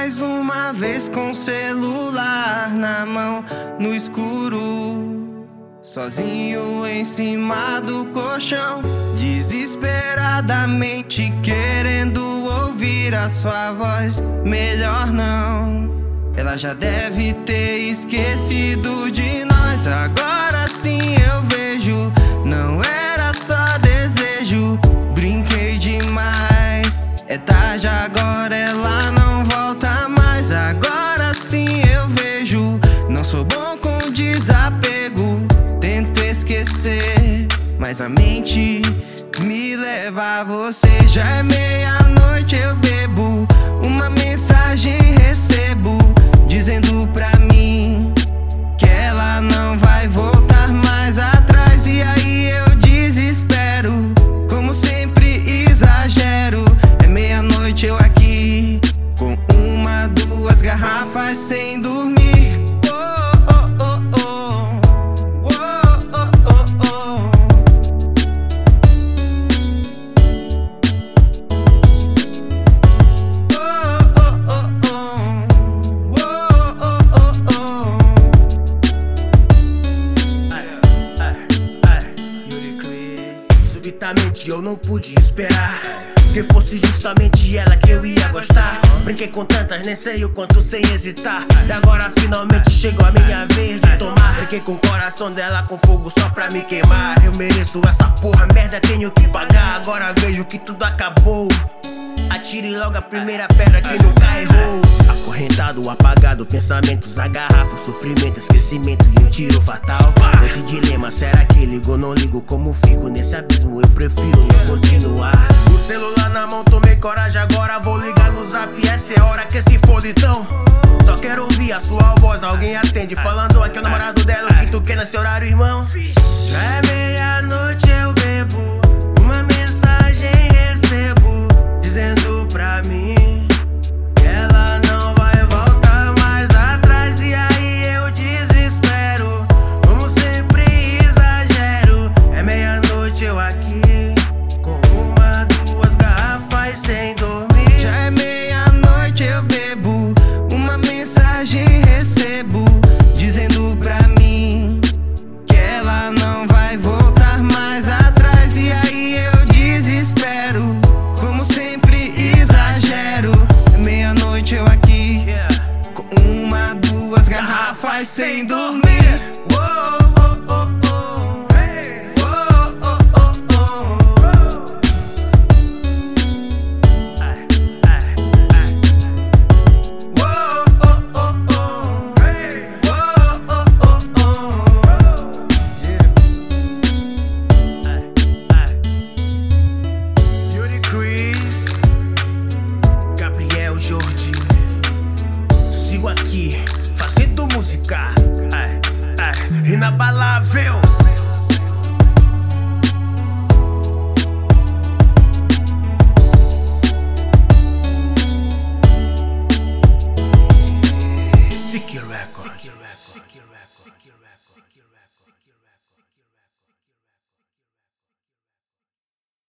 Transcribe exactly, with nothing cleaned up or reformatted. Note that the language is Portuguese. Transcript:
mais uma vez com o celular na mão, no escuro, sozinho em cima do colchão, desesperadamente querendo ouvir a sua voz. Melhor não, ela já deve ter esquecido de nós. Agora sim eu vejo, não era só desejo. Brinquei demais, é tarde agora, ela não volta mais. Agora sim eu vejo, não sou bom com desapego. Tento esquecer, mas a mente me leva a você. Já é meia-noite, eu bebo, uma mensagem recebo, dizendo pra mim que ela não vai voltar mais atrás. E aí eu desespero, como sempre exagero. É meia-noite, eu aqui, com uma, duas garrafas sem dormir. Subitamente eu não pude esperar que fosse justamente ela que eu ia gostar. Brinquei com tantas, nem sei o quanto sem hesitar. E agora finalmente chegou a minha vez de tomar. Brinquei com o coração dela com fogo só pra me queimar. Eu mereço essa porra, merda, tenho que pagar. Agora vejo que tudo acabou. Atire logo a primeira pedra que nunca errou. Acorrentado, apagado, pensamentos, a garrafa, sofrimento, esquecimento e um tiro fatal. Nesse dilema, será que ligo ou não ligo? Como fico nesse abismo? Eu prefiro não continuar. O celular na mão, tomei coragem, agora vou ligar no zap. Essa é a hora que se foda então. Só quero ouvir a sua voz, alguém atende, falando aqui é o namorado dela. O que tu quer nesse horário, irmão? Já é meia-noite, eu bebo, uma mensagem recebo, dizendo pra mim que ela não vai voltar mais atrás. E aí eu desespero, como sempre exagero. É meia-noite, eu aqui, com uma, duas garrafas sem dormir. Já é meia-noite, eu bebo, uma mensagem recebo, dizendo pra mim que ela não vai voltar mais atrás. E aí eu desespero, como sempre exagero. É meia-noite, eu aqui, com uma, duas garrafas sem dormir. Sigo aqui, fazendo música, ai, ai, inabalável.